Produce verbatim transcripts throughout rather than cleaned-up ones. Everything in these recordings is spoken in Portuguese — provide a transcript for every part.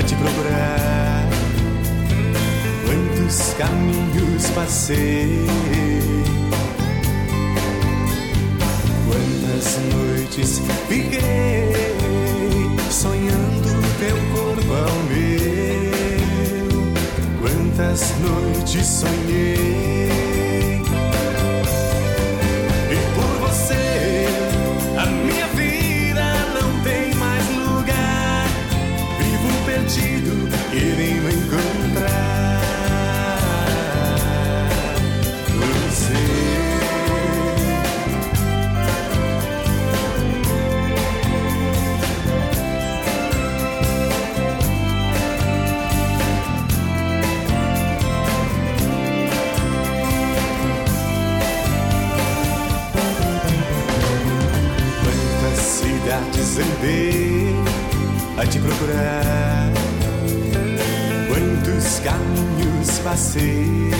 te procurar. Quantos caminhos passei, quantas noites fiquei sonhando teu corpo ao meu. Quantas noites sonhei, e por você a minha vida não tem mais lugar. Vivo perdido, querendo encontrar você. Andei a te procurar, quantos caminhos passei,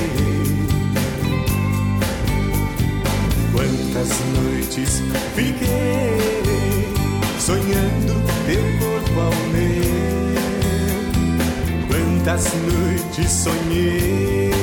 quantas noites fiquei sonhando teu corpo ao meu. Quantas noites sonhei,